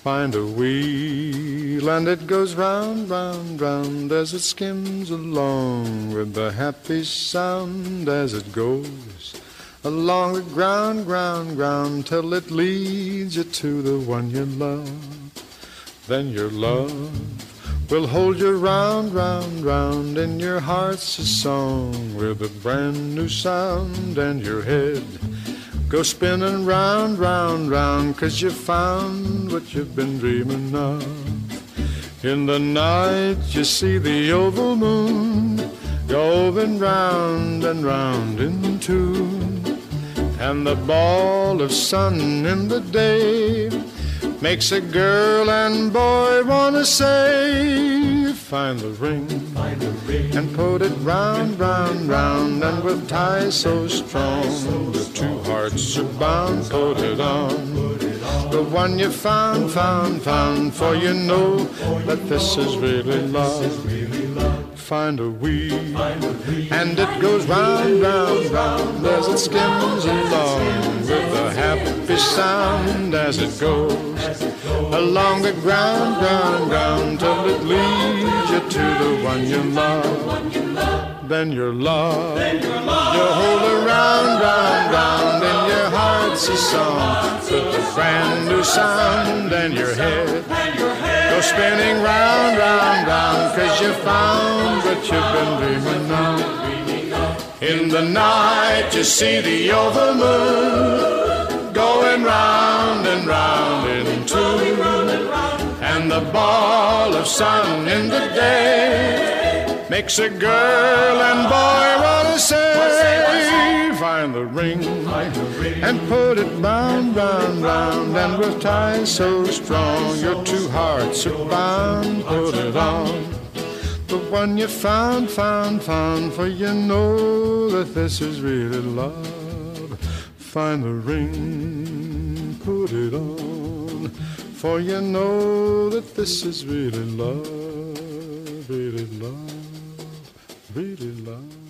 Find a wheel and it goes round, round, round as it skims along with the happy sound as it goes along the ground, ground, ground till it leads you to the one you love. Then your love will hold you round, round, round in your heart's a song with a brand new sound, and your head go spinning round, round, round 'cause you found what you've been dreaming of. In the night you see the oval moon going round and round in tune, and the ball of sun in the day makes a girl and boy wanna say, find the ring and put it round, round, round, and with ties so strong the two hearts are bound. Put it on, the one you found, found, found, for you know that this is really love. Find a wheel and it goes round, round, round as it skims along with a happy sound as it goes along the ground, ground, ground till it leads you to the one you love. Then your love, you hold her round, round, round in your heart's a song with a brand new sound, and your head go spinning round, round, round 'cause you found what you've been dreaming of. In the night you see the oval moon going round and round in tune, and the ball of sun in the day makes a girl and boy wanna say, find the ring and put it round, round, round, and with ties so strong your two hearts are bound. Put it on, the one you found, found, found, for you know that this is really love. Find the ring, put it on, for you know that this is really love, really love, really love.